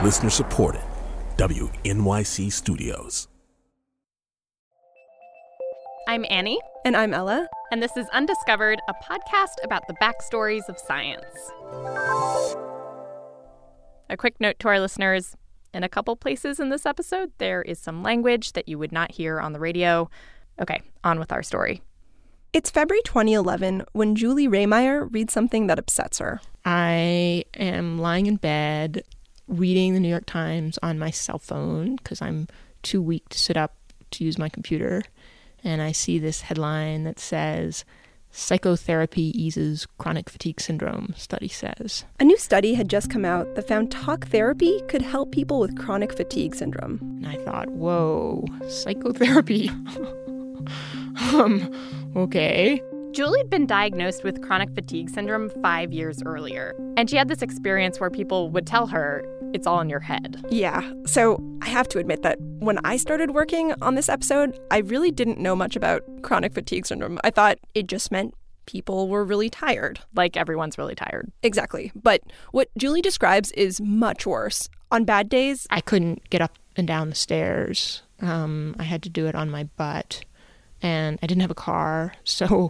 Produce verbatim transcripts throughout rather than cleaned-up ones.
Listener supported. W N Y C Studios. I'm Annie. And I'm Ella. And this is Undiscovered, a podcast about the backstories of science. A quick note to our listeners. In a couple places in this episode, there is some language that you would not hear on the radio. Okay, on with our story. It's February twenty eleven when Julie Rehmeyer reads something that upsets her. I am lying in bed reading the New York Times on my cell phone because I'm too weak to sit up to use my computer. And I see this headline that says, "Psychotherapy eases chronic fatigue syndrome," study says. A new study had just come out that found talk therapy could help people with chronic fatigue syndrome. And I thought, whoa, psychotherapy. um, okay. Julie had been diagnosed with chronic fatigue syndrome five years earlier. And she had this experience where people would tell her, it's all in your head. Yeah, so I have to admit that when I started working on this episode, I really didn't know much about chronic fatigue syndrome. I thought it just meant people were really tired. Like everyone's really tired. Exactly. But what Julie describes is much worse. On bad days, I couldn't get up and down the stairs. Um, I had to do it on my butt. And I didn't have a car, so...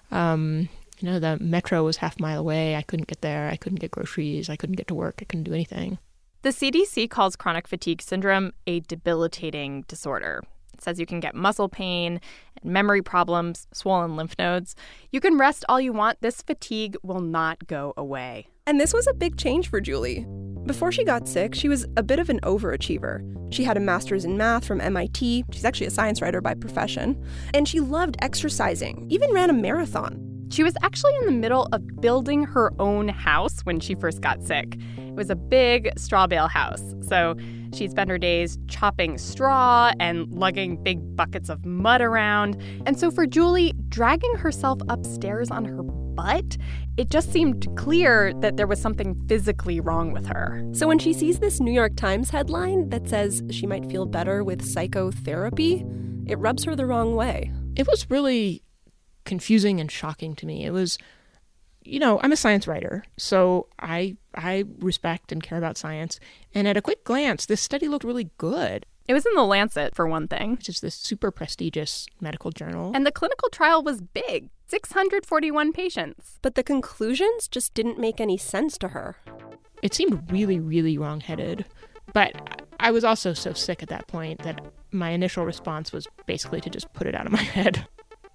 Um, you know, the metro was half a mile away. I couldn't get there. I couldn't get groceries. I couldn't get to work. I couldn't do anything. The C D C calls chronic fatigue syndrome a debilitating disorder. It says you can get muscle pain, memory problems, swollen lymph nodes. You can rest all you want. This fatigue will not go away. And this was a big change for Julie. Before she got sick, she was a bit of an overachiever. She had a master's in math from M I T. She's actually a science writer by profession. And she loved exercising, even ran a marathon. She was actually in the middle of building her own house when she first got sick. It was a big straw bale house. So she'd spend her days chopping straw and lugging big buckets of mud around. And so for Julie, dragging herself upstairs on her butt, it just seemed clear that there was something physically wrong with her. So when she sees this New York Times headline that says she might feel better with psychotherapy, it rubs her the wrong way. It was really confusing and shocking to me. It was, you know, I'm a science writer, so I I respect and care about science. And at a quick glance, this study looked really good. It was in The Lancet, for one thing. Which is this super prestigious medical journal. And the clinical trial was big, six hundred forty-one patients. But the conclusions just didn't make any sense to her. It seemed really, really wrong-headed. But I was also so sick at that point that my initial response was basically to just put it out of my head.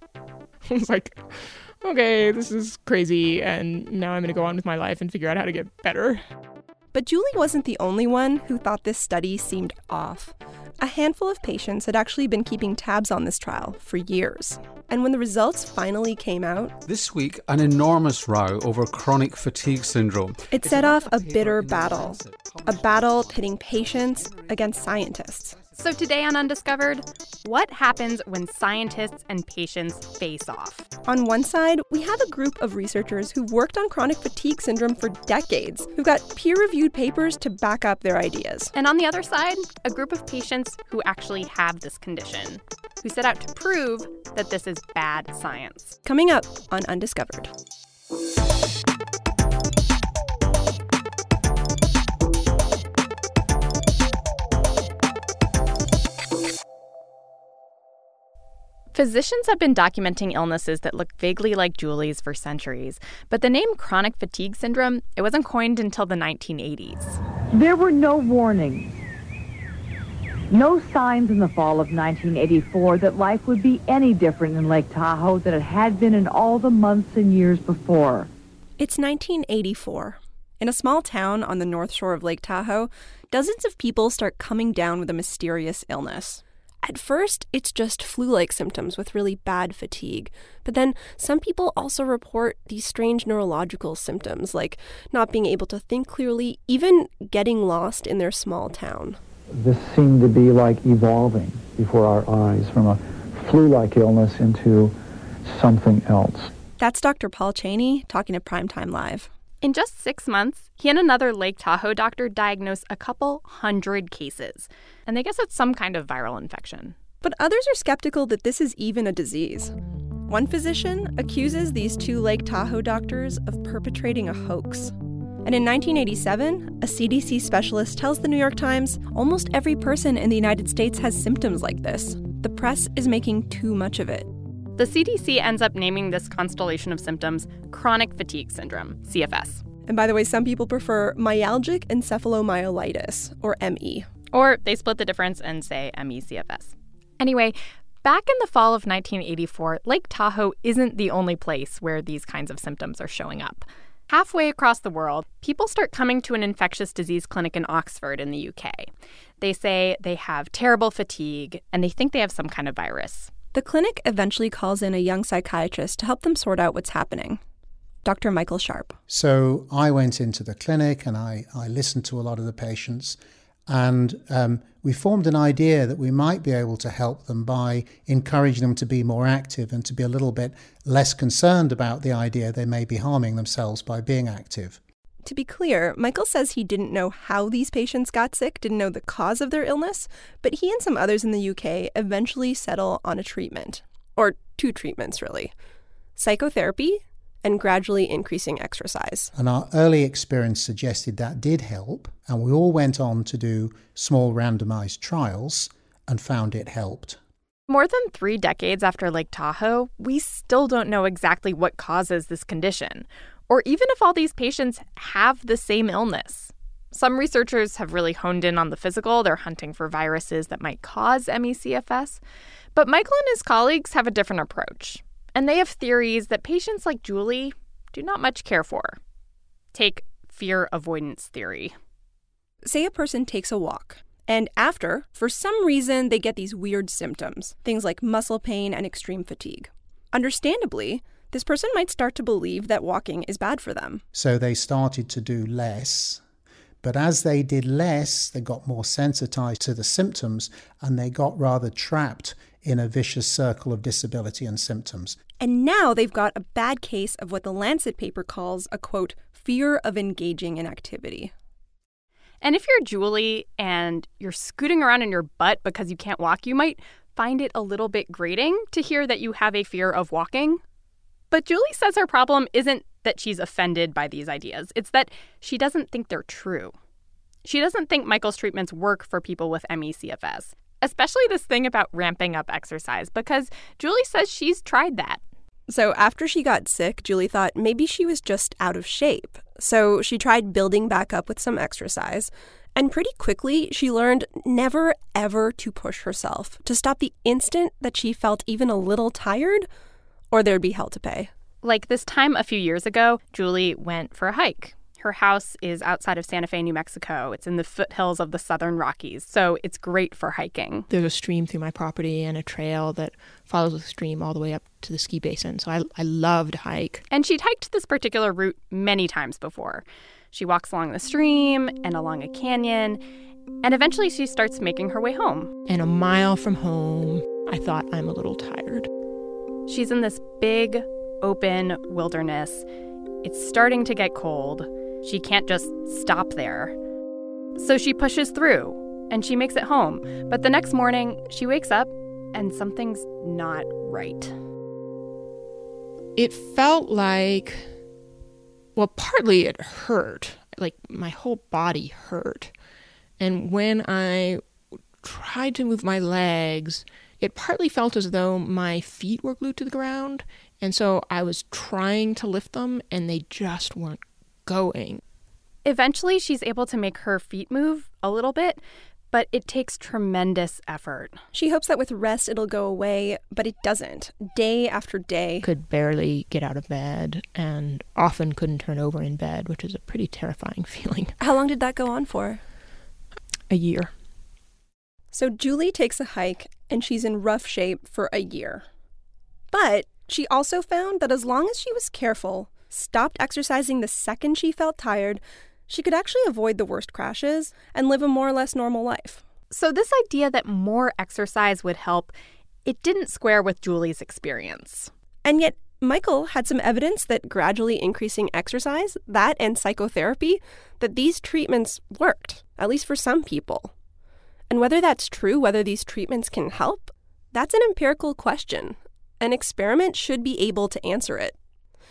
I was like, okay, this is crazy, and now I'm going to go on with my life and figure out how to get better. But Julie wasn't the only one who thought this study seemed off. A handful of patients had actually been keeping tabs on this trial for years. And when the results finally came out... This week, an enormous row over chronic fatigue syndrome. It set off a bitter battle. A battle pitting patients against scientists. So today on Undiscovered, what happens when scientists and patients face off? On one side, we have a group of researchers who've worked on chronic fatigue syndrome for decades, who've got peer-reviewed papers to back up their ideas. And on the other side, a group of patients who actually have this condition, who set out to prove that this is bad science. Coming up on Undiscovered. Physicians have been documenting illnesses that look vaguely like Julie's for centuries, but the name chronic fatigue syndrome, it wasn't coined until the nineteen eighties. There were no warnings, no signs in the fall of nineteen eighty-four that life would be any different in Lake Tahoe than it had been in all the months and years before. It's nineteen eighty-four. In a small town on the north shore of Lake Tahoe, dozens of people start coming down with a mysterious illness. At first, it's just flu-like symptoms with really bad fatigue. But then some people also report these strange neurological symptoms, like not being able to think clearly, even getting lost in their small town. This seemed to be like evolving before our eyes from a flu-like illness into something else. That's Doctor Paul Cheney talking to Primetime Live. In just six months, he and another Lake Tahoe doctor diagnosed a couple hundred cases. And they guess it's some kind of viral infection. But others are skeptical that this is even a disease. One physician accuses these two Lake Tahoe doctors of perpetrating a hoax. And in nineteen eighty-seven, a C D C specialist tells the New York Times almost every person in the United States has symptoms like this. The press is making too much of it. The C D C ends up naming this constellation of symptoms chronic fatigue syndrome, C F S. And by the way, some people prefer myalgic encephalomyelitis, or M E. Or they split the difference and say M E C F S. Anyway, back in the fall of nineteen eighty-four, Lake Tahoe isn't the only place where these kinds of symptoms are showing up. Halfway across the world, people start coming to an infectious disease clinic in Oxford in the U K. They say they have terrible fatigue and they think they have some kind of virus. The clinic eventually calls in a young psychiatrist to help them sort out what's happening. Doctor Michael Sharp. So I went into the clinic and I, I listened to a lot of the patients, and um, we formed an idea that we might be able to help them by encouraging them to be more active and to be a little bit less concerned about the idea they may be harming themselves by being active. To be clear, Michael says he didn't know how these patients got sick, didn't know the cause of their illness, but he and some others in the U K eventually settle on a treatment. Or two treatments, really. Psychotherapy and gradually increasing exercise. And our early experience suggested that did help, and we all went on to do small randomized trials and found it helped. More than three decades after Lake Tahoe, we still don't know exactly what causes this condition, or even if all these patients have the same illness. Some researchers have really honed in on the physical. They're hunting for viruses that might cause M E C F S. But Michael and his colleagues have a different approach. And they have theories that patients like Julie do not much care for. Take fear avoidance theory. Say a person takes a walk, and after, for some reason, they get these weird symptoms, things like muscle pain and extreme fatigue. Understandably, this person might start to believe that walking is bad for them. So they started to do less. But as they did less, they got more sensitized to the symptoms, and they got rather trapped in a vicious circle of disability and symptoms. And now they've got a bad case of what the Lancet paper calls a, quote, fear of engaging in activity. And if you're Julie and you're scooting around in your butt because you can't walk, you might find it a little bit grating to hear that you have a fear of walking. But Julie says her problem isn't that she's offended by these ideas. It's that she doesn't think they're true. She doesn't think Michael's treatments work for people with M E C F S, especially this thing about ramping up exercise, because Julie says she's tried that. So after she got sick, Julie thought maybe she was just out of shape. So she tried building back up with some exercise. And pretty quickly, she learned never, ever to push herself, to stop the instant that she felt even a little tired, or there'd be hell to pay. Like this time a few years ago, Julie went for a hike. Her house is outside of Santa Fe, New Mexico. It's in the foothills of the Southern Rockies, so it's great for hiking. There's a stream through my property and a trail that follows the stream all the way up to the ski basin, so I, I love to hike. And she'd hiked this particular route many times before. She walks along the stream and along a canyon, and eventually she starts making her way home. And a mile from home, I thought, I'm a little tired. She's in this big, open wilderness. It's starting to get cold. She can't just stop there. So she pushes through, and she makes it home. But the next morning, she wakes up, and something's not right. It felt like, well, partly it hurt. Like, my whole body hurt. And when I tried to move my legs, it partly felt as though my feet were glued to the ground. And so I was trying to lift them, and they just weren't going. Eventually, she's able to make her feet move a little bit, but it takes tremendous effort. She hopes that with rest it'll go away, but it doesn't. Day after day. Could barely get out of bed, and often couldn't turn over in bed, which is a pretty terrifying feeling. How long did that go on for? A year. So Julie takes a hike, and she's in rough shape for a year. But she also found that as long as she was careful, stopped exercising the second she felt tired, she could actually avoid the worst crashes and live a more or less normal life. So this idea that more exercise would help, it didn't square with Julie's experience. And yet, Michael had some evidence that gradually increasing exercise, that and psychotherapy, that these treatments worked, at least for some people. And whether that's true, whether these treatments can help, that's an empirical question. An experiment should be able to answer it.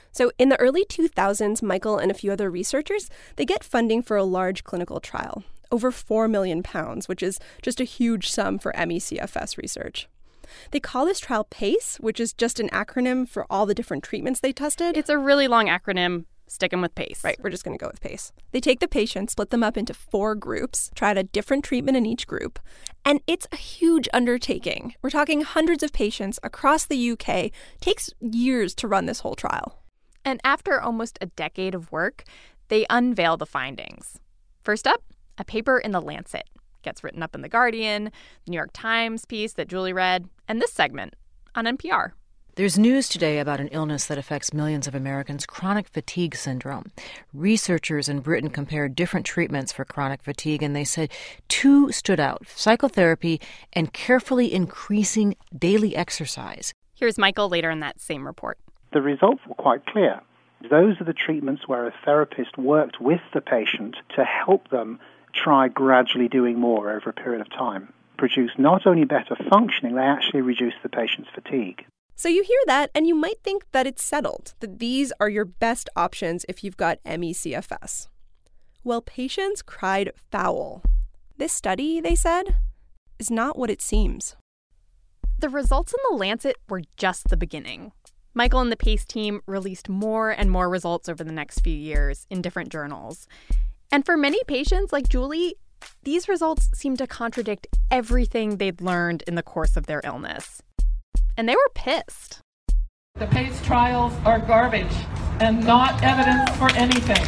So in the early two thousands, Michael and a few other researchers, they get funding for a large clinical trial, over four million pounds, which is just a huge sum for M E C F S research. They call this trial PACE, which is just an acronym for all the different treatments they tested. It's a really long acronym. Stick 'em with PACE. Right, we're just going to go with PACE. They take the patients, split them up into four groups, try out a different treatment in each group, and it's a huge undertaking. We're talking hundreds of patients across the U K. It takes years to run this whole trial. And after almost a decade of work, they unveil the findings. First up, a paper in The Lancet. Gets written up in The Guardian, the New York Times piece that Julie read, and this segment on N P R. There's news today about an illness that affects millions of Americans, chronic fatigue syndrome. Researchers in Britain compared different treatments for chronic fatigue, and they said two stood out: psychotherapy and carefully increasing daily exercise. Here's Michael later in that same report. The results were quite clear. Those are the treatments where a therapist worked with the patient to help them try gradually doing more over a period of time. Produce not only better functioning, they actually reduce the patient's fatigue. So you hear that, and you might think that it's settled, that these are your best options if you've got M E C F S. Well, patients cried foul. This study, they said, is not what it seems. The results in The Lancet were just the beginning. Michael and the PACE team released more and more results over the next few years in different journals. And for many patients like Julie, these results seem to contradict everything they'd learned in the course of their illness. And they were pissed. The PACE trials are garbage and not evidence for anything.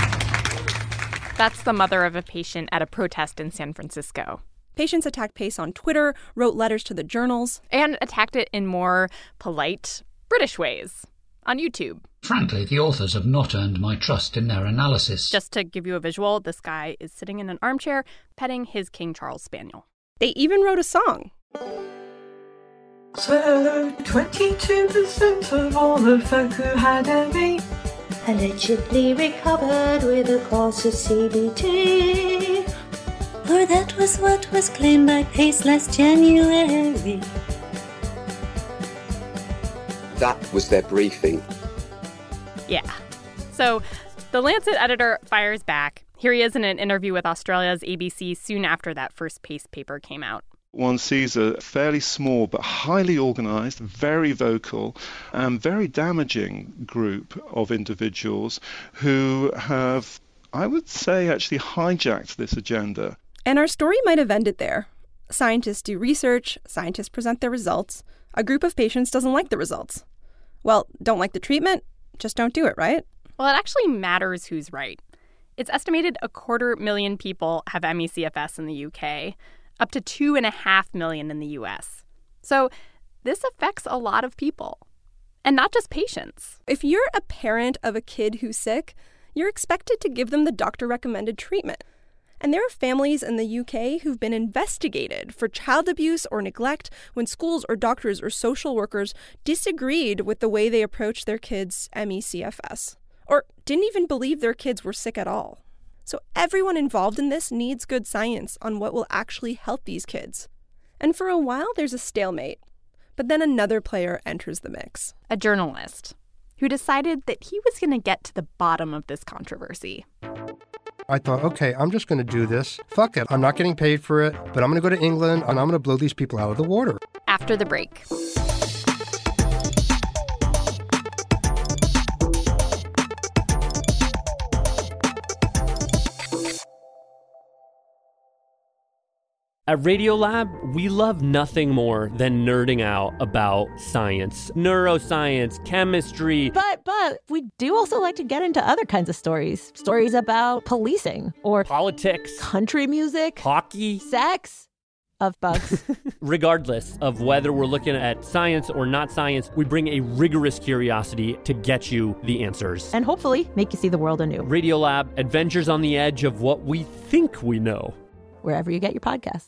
That's the mother of a patient at a protest in San Francisco. Patients attacked PACE on Twitter, wrote letters to the journals, and attacked it in more polite British ways on YouTube. Frankly, the authors have not earned my trust in their analysis. Just to give you a visual, this guy is sitting in an armchair petting his King Charles Spaniel. They even wrote a song. So, twenty-two percent of all the folk who had M E allegedly recovered with a course of C B T. Or that was what was claimed by PACE last January. That was their briefing. Yeah. So the Lancet editor fires back. Here he is in an interview with Australia's A B C soon after that first PACE paper came out. One sees a fairly small but highly organised, very vocal, and very damaging group of individuals who have, I would say, actually hijacked this agenda. And our story might have ended there. Scientists do research, scientists present their results. A group of patients doesn't like the results. Well, don't like the treatment? Just don't do it, right? Well, it actually matters who's right. It's estimated a quarter million people have M E C F S in the U K. Up to two and a half million in the U S. So this affects a lot of people, and not just patients. If you're a parent of a kid who's sick, you're expected to give them the doctor-recommended treatment. And there are families in the U K who've been investigated for child abuse or neglect when schools or doctors or social workers disagreed with the way they approached their kids' M E C F S, or didn't even believe their kids were sick at all. So everyone involved in this needs good science on what will actually help these kids. And for a while, there's a stalemate. But then another player enters the mix. A journalist who decided that he was going to get to the bottom of this controversy. I thought, okay, I'm just going to do this. Fuck it. I'm not getting paid for it, but I'm going to go to England and I'm going to blow these people out of the water. After the break. At Radiolab, we love nothing more than nerding out about science, neuroscience, chemistry. But, but we do also like to get into other kinds of stories. Stories about policing or politics, country music, hockey, sex, of bugs. Regardless of whether we're looking at science or not science, we bring a rigorous curiosity to get you the answers. And hopefully make you see the world anew. Radiolab, adventures on the edge of what we think we know. Wherever you get your podcasts.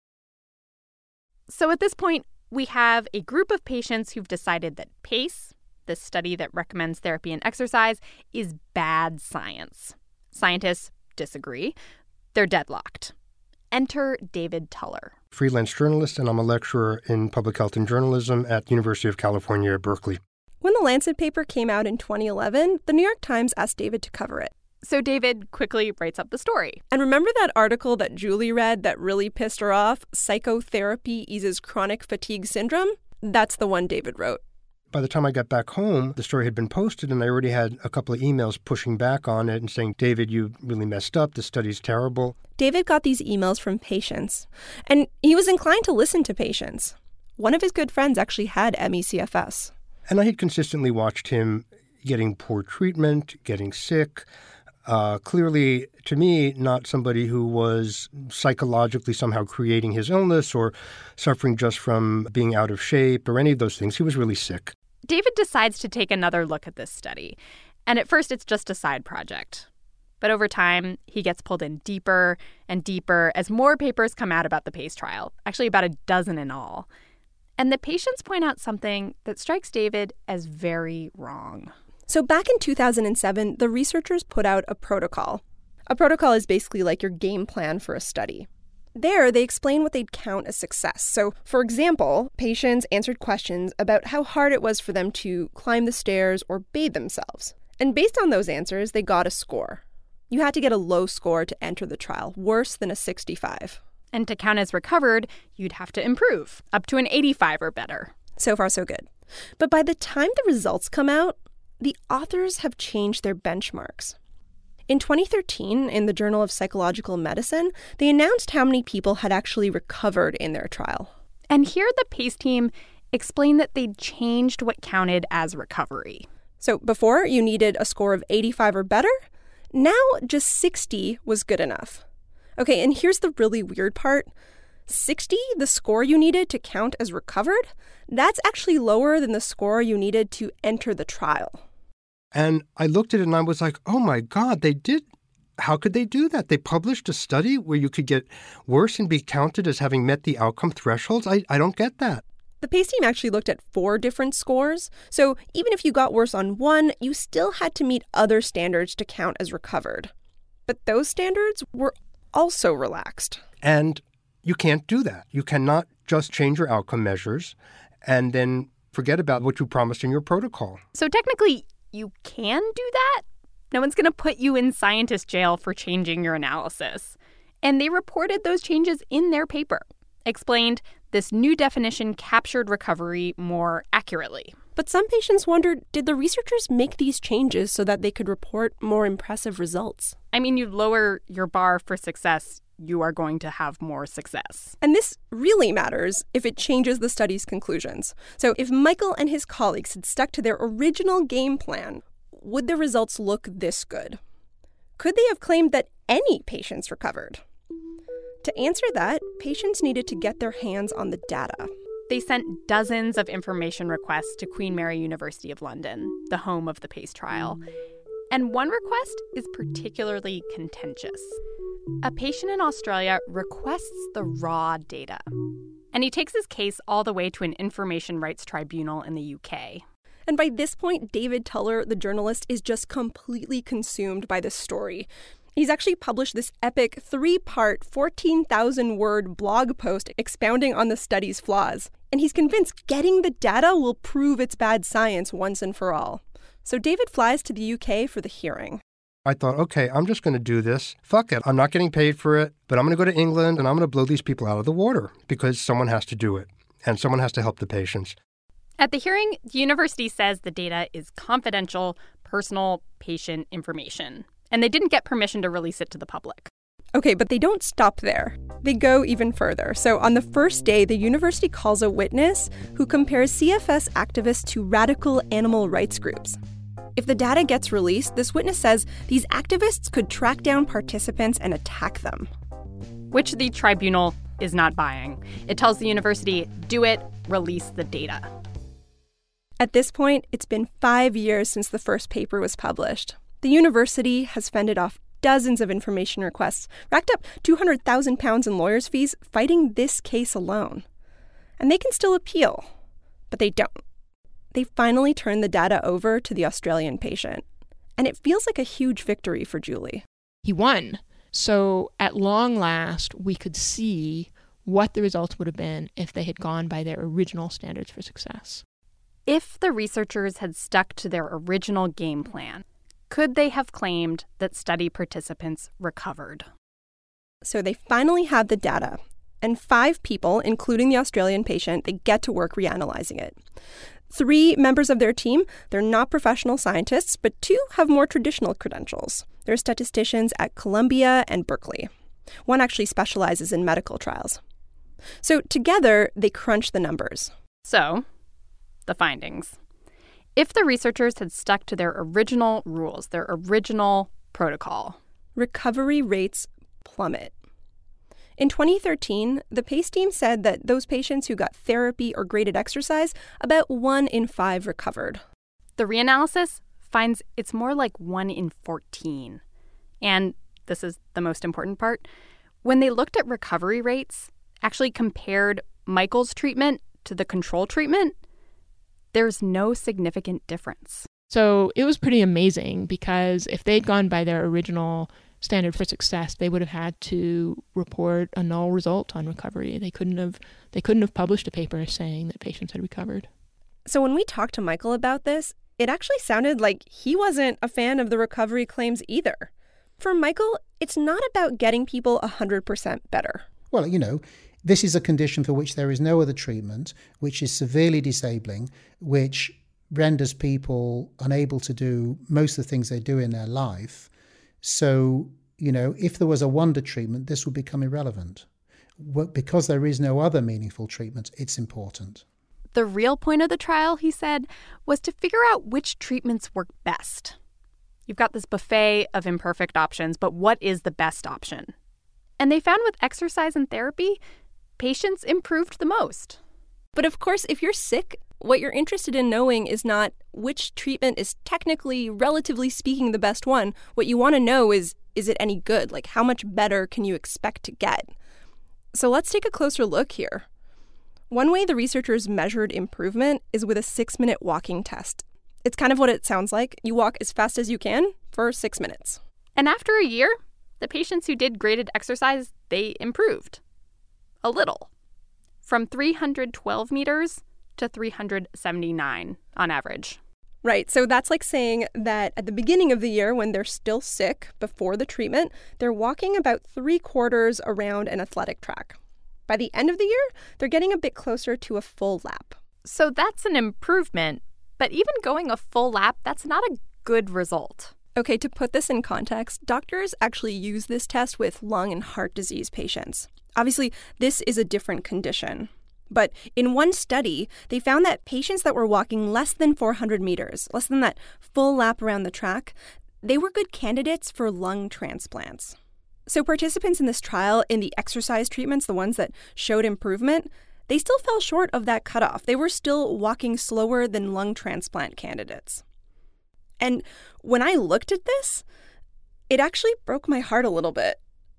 So at this point, we have a group of patients who've decided that PACE, this study that recommends therapy and exercise, is bad science. Scientists disagree. They're deadlocked. Enter David Tuller. Freelance journalist, and I'm a lecturer in public health and journalism at the University of California at Berkeley. When the Lancet paper came out in twenty eleven, the New York Times asked David to cover it. So David quickly writes up the story. And remember that article that Julie read that really pissed her off? Psychotherapy eases chronic fatigue syndrome? That's the one David wrote. By the time I got back home, the story had been posted, and I already had a couple of emails pushing back on it and saying, David, you really messed up. The study's terrible. David got these emails from patients, and he was inclined to listen to patients. One of his good friends actually had M E C F S. And I had consistently watched him getting poor treatment, getting sick. Uh, clearly, to me, not somebody who was psychologically somehow creating his illness or suffering just from being out of shape or any of those things. He was really sick. David decides to take another look at this study. And at first, it's just a side project. But over time, he gets pulled in deeper and deeper as more papers come out about the PACE trial, actually about a dozen in all. And the patients point out something that strikes David as very wrong. So back in two thousand seven, the researchers put out a protocol. A protocol is basically like your game plan for a study. There, they explain what they'd count as success. So, for example, patients answered questions about how hard it was for them to climb the stairs or bathe themselves. And based on those answers, they got a score. You had to get a low score to enter the trial, worse than a sixty-five. And to count as recovered, you'd have to improve, up to an eighty-five or better. So far, so good. But by the time the results come out, the authors have changed their benchmarks. In twenty thirteen, in the Journal of Psychological Medicine, they announced how many people had actually recovered in their trial. And here the PACE team explained that they'd changed what counted as recovery. So before, you needed a score of eighty-five or better. Now, just sixty was good enough. Okay, and here's the really weird part. sixty, the score you needed to count as recovered, that's actually lower than the score you needed to enter the trial. And I looked at it and I was like, oh my God, they did. How could they do that? They published a study where you could get worse and be counted as having met the outcome thresholds? I, I don't get that. The PACE team actually looked at four different scores. So even if you got worse on one, you still had to meet other standards to count as recovered. But those standards were also relaxed. And you can't do that. You cannot just change your outcome measures and then forget about what you promised in your protocol. So technically, you can do that. No one's going to put you in scientist jail for changing your analysis. And they reported those changes in their paper, explained this new definition captured recovery more accurately. But some patients wondered, did the researchers make these changes so that they could report more impressive results? I mean, you lower your bar for success, you are going to have more success. And this really matters if it changes the study's conclusions. So if Michael and his colleagues had stuck to their original game plan, would the results look this good? Could they have claimed that any patients recovered? To answer that, patients needed to get their hands on the data. They sent dozens of information requests to Queen Mary University of London, the home of the PACE trial. And one request is particularly contentious. A patient in Australia requests the raw data. And he takes his case all the way to an information rights tribunal in the U K. And by this point, David Tuller, the journalist, is just completely consumed by this story. He's actually published this epic three-part, fourteen thousand word blog post expounding on the study's flaws. And he's convinced getting the data will prove it's bad science once and for all. So David flies to the U K for the hearing. I thought, okay, I'm just going to do this. Fuck it. I'm not getting paid for it, but I'm going to go to England and I'm going to blow these people out of the water because someone has to do it and someone has to help the patients. At the hearing, the university says the data is confidential, personal patient information, and they didn't get permission to release it to the public. Okay, but they don't stop there. They go even further. So on the first day, the university calls a witness who compares C F S activists to radical animal rights groups. If the data gets released, this witness says these activists could track down participants and attack them. Which the tribunal is not buying. It tells the university, do it, release the data. At this point, it's been five years since the first paper was published. The university has fended off dozens of information requests, racked up two hundred thousand pounds in lawyers' fees fighting this case alone. And they can still appeal, but they don't. They finally turned the data over to the Australian patient. And it feels like a huge victory for Julie. He won. So at long last, we could see what the results would have been if they had gone by their original standards for success. If the researchers had stuck to their original game plan, could they have claimed that study participants recovered? So they finally have the data, and five people, including the Australian patient, they get to work reanalyzing it. Three members of their team, they're not professional scientists, but two have more traditional credentials. They're statisticians at Columbia and Berkeley. One actually specializes in medical trials. So together, they crunch the numbers. So, the findings. If the researchers had stuck to their original rules, their original protocol, recovery rates plummet. In twenty thirteen, the PACE team said that those patients who got therapy or graded exercise, about one in five recovered. The reanalysis finds it's more like one in fourteen. And this is the most important part. When they looked at recovery rates, actually compared Michael's treatment to the control treatment, there's no significant difference. So it was pretty amazing because if they'd gone by their original standard for success, they would have had to report a null result on recovery. They couldn't have they couldn't have published a paper saying that patients had recovered. So when we talked to Michael about this, it actually sounded like he wasn't a fan of the recovery claims either. For Michael, it's not about getting people one hundred percent better. Well, you know, this is a condition for which there is no other treatment, which is severely disabling, which renders people unable to do most of the things they do in their life. So, you know, if there was a wonder treatment, this would become irrelevant. Because there is no other meaningful treatment, it's important. The real point of the trial, he said, was to figure out which treatments work best. You've got this buffet of imperfect options, but what is the best option? And they found with exercise and therapy, patients improved the most. But of course, if you're sick, what you're interested in knowing is not which treatment is technically, relatively speaking, the best one. What you want to know is, is it any good? Like, how much better can you expect to get? So let's take a closer look here. One way the researchers measured improvement is with a six-minute walking test. It's kind of what it sounds like. You walk as fast as you can for six minutes. And after a year, the patients who did graded exercise, they improved. A little. From three hundred twelve meters to three hundred seventy-nine on average. Right. So that's like saying that at the beginning of the year, when they're still sick before the treatment, they're walking about three quarters around an athletic track. By the end of the year, they're getting a bit closer to a full lap. So that's an improvement. But even going a full lap, that's not a good result. Okay, to put this in context, doctors actually use this test with lung and heart disease patients. Obviously, this is a different condition. But in one study, they found that patients that were walking less than four hundred meters, less than that full lap around the track, they were good candidates for lung transplants. So participants in this trial, in the exercise treatments, the ones that showed improvement, they still fell short of that cutoff. They were still walking slower than lung transplant candidates. And when I looked at this, it actually broke my heart a little bit.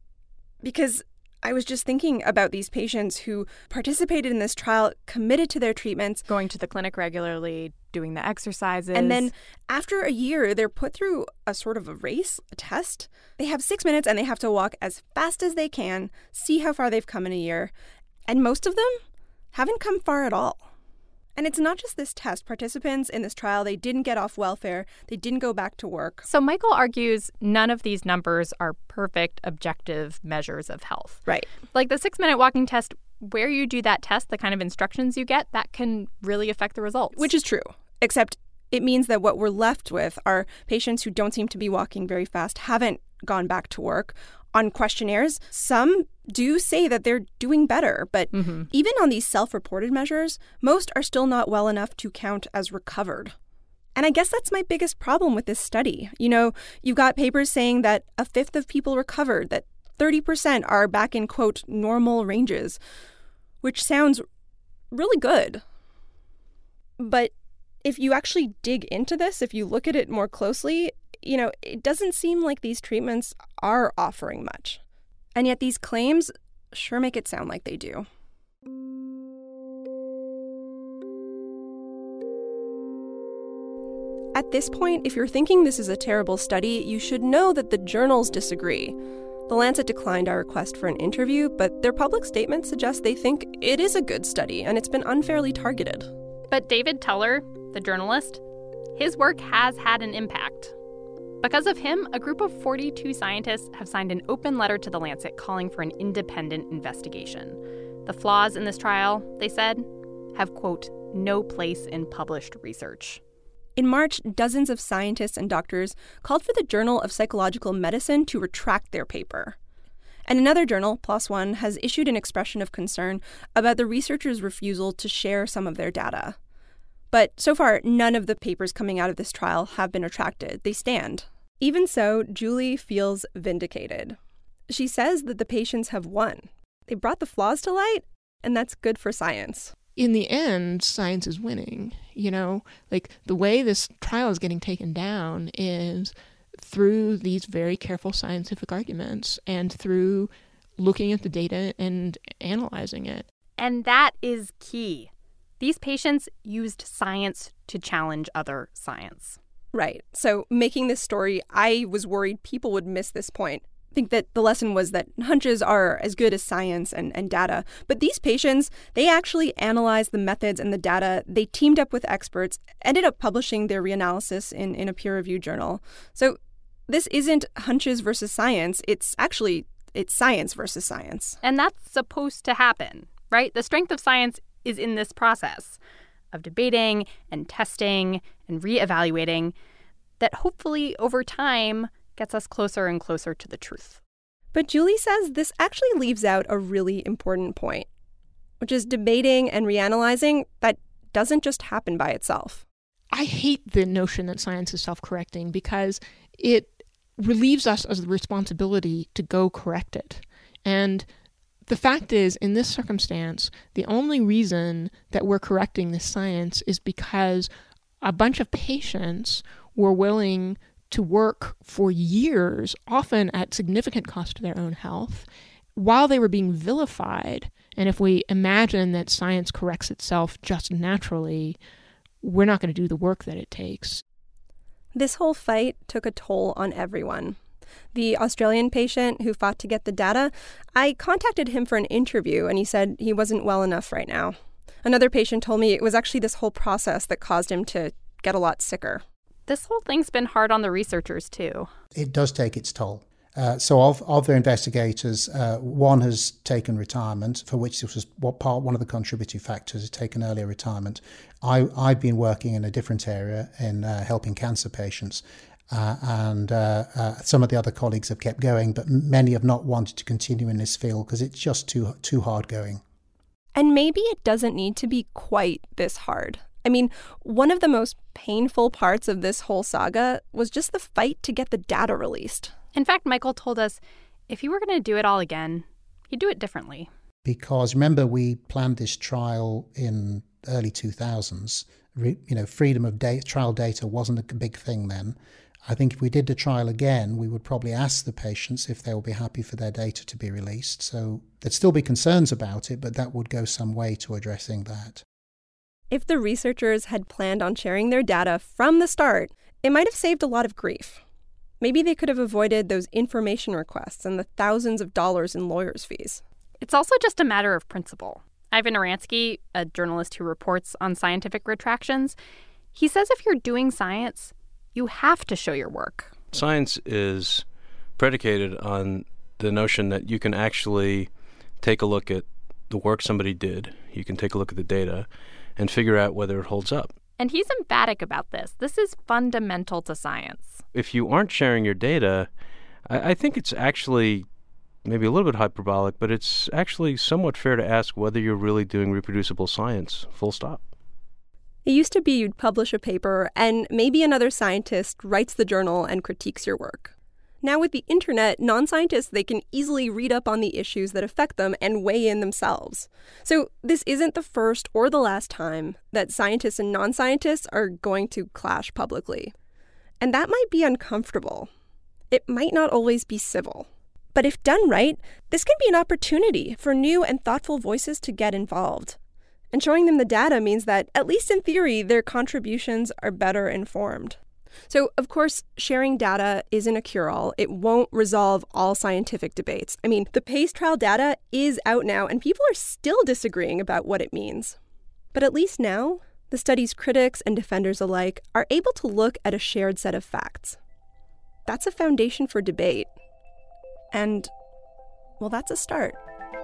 Because I was just thinking about these patients who participated in this trial, committed to their treatments. Going to the clinic regularly, doing the exercises. And then after a year, they're put through a sort of a race, a test. They have six minutes and they have to walk as fast as they can, see how far they've come in a year. And most of them haven't come far at all. And it's not just this test. Participants in this trial, they didn't get off welfare. They didn't go back to work. So Michael argues none of these numbers are perfect objective measures of health. Right. Like the six-minute walking test, where you do that test, the kind of instructions you get, that can really affect the results. Which is true, except it means that what we're left with are patients who don't seem to be walking very fast, haven't gone back to work. On questionnaires, some do say that they're doing better, but mm-hmm. even on these self-reported measures, most are still not well enough to count as recovered. And I guess that's my biggest problem with this study. You know, you've got papers saying that a fifth of people recovered, that thirty percent are back in, quote, normal ranges, which sounds really good. But if you actually dig into this, if you look at it more closely, you know, it doesn't seem like these treatments are offering much. And yet these claims sure make it sound like they do. At this point, if you're thinking this is a terrible study, you should know that the journals disagree. The Lancet declined our request for an interview, but their public statement suggests they think it is a good study and it's been unfairly targeted. But David Teller, the journalist, his work has had an impact. Because of him, a group of forty-two scientists have signed an open letter to The Lancet calling for an independent investigation. The flaws in this trial, they said, have, quote, no place in published research. In March, dozens of scientists and doctors called for the Journal of Psychological Medicine to retract their paper. And another journal, PLOS ONE, has issued an expression of concern about the researchers' refusal to share some of their data. But so far, none of the papers coming out of this trial have been retracted. They stand. Even so, Julie feels vindicated. She says that the patients have won. They brought the flaws to light, and that's good for science. In the end, science is winning. You know, like the way this trial is getting taken down is through these very careful scientific arguments and through looking at the data and analyzing it. And that is key. These patients used science to challenge other science. Right. So making this story, I was worried people would miss this point. I think that the lesson was that hunches are as good as science and, and data. But these patients, they actually analyzed the methods and the data. They teamed up with experts, ended up publishing their reanalysis in, in a peer-reviewed journal. So this isn't hunches versus science. It's actually, it's science versus science. And that's supposed to happen, right? The strength of science is in this process of debating and testing and reevaluating that hopefully over time gets us closer and closer to the truth. But Julie says this actually leaves out a really important point, which is debating and reanalyzing that doesn't just happen by itself. I hate the notion that science is self-correcting because it relieves us of the responsibility to go correct it. And the fact is, in this circumstance, the only reason that we're correcting this science is because a bunch of patients were willing to work for years, often at significant cost to their own health, while they were being vilified. And if we imagine that science corrects itself just naturally, we're not going to do the work that it takes. This whole fight took a toll on everyone. The Australian patient who fought to get the data, I contacted him for an interview, and he said he wasn't well enough right now. Another patient told me it was actually this whole process that caused him to get a lot sicker. This whole thing's been hard on the researchers, too. It does take its toll. Uh, so of, of the investigators, uh, one has taken retirement, for which this was what part one of the contributing factors, is taken earlier retirement. I, I've been working in a different area in uh, helping cancer patients, uh, and uh, uh, some of the other colleagues have kept going, but many have not wanted to continue in this field because it's just too too hard going. And maybe it doesn't need to be quite this hard. I mean, one of the most painful parts of this whole saga was just the fight to get the data released. In fact, Michael told us if he were going to do it all again, he'd do it differently. Because remember, we planned this trial in early two thousands. Re, you know, freedom of data, trial data wasn't a big thing then. I think if we did the trial again, we would probably ask the patients if they would be happy for their data to be released. So there'd still be concerns about it, but that would go some way to addressing that. If the researchers had planned on sharing their data from the start, it might have saved a lot of grief. Maybe they could have avoided those information requests and the thousands of dollars in lawyers' fees. It's also just a matter of principle. Ivan Oransky, a journalist who reports on scientific retractions, he says if you're doing science, you have to show your work. Science is predicated on the notion that you can actually take a look at the work somebody did, you can take a look at the data, and figure out whether it holds up. And he's emphatic about this. This is fundamental to science. If you aren't sharing your data, I, I think it's actually maybe a little bit hyperbolic, but it's actually somewhat fair to ask whether you're really doing reproducible science, full stop. It used to be you'd publish a paper and maybe another scientist writes the journal and critiques your work. Now with the internet, non-scientists, they can easily read up on the issues that affect them and weigh in themselves. So this isn't the first or the last time that scientists and non-scientists are going to clash publicly. And that might be uncomfortable. It might not always be civil. But if done right, this can be an opportunity for new and thoughtful voices to get involved. And showing them the data means that, at least in theory, their contributions are better informed. So, of course, sharing data isn't a cure-all. It won't resolve all scientific debates. I mean, the PACE trial data is out now, and people are still disagreeing about what it means. But at least now, The study's critics and defenders alike are able to look at a shared set of facts. That's a foundation for debate. And, well, that's a start.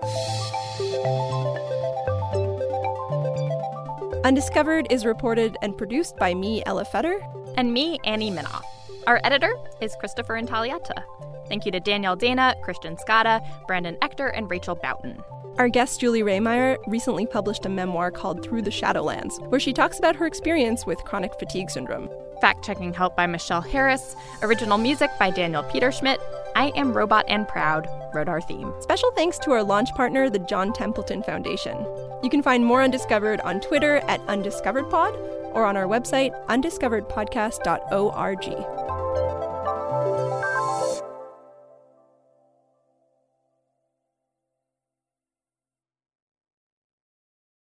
Undiscovered is reported and produced by me, Ella Fetter. And me, Annie Minoff. Our editor is Christopher Intagliata. Thank you to Danielle Dana, Christian Scotta, Brandon Ector, and Rachel Boughton. Our guest, Julie Rehmeyer, recently published a memoir called Through the Shadowlands, where she talks about her experience with chronic fatigue syndrome. Fact-checking help by Michelle Harris. Original music by Daniel Peterschmidt. I Am Robot and Proud wrote our theme. Special thanks to our launch partner, the John Templeton Foundation. You can find more Undiscovered on Twitter at UndiscoveredPod or on our website, undiscovered podcast dot org.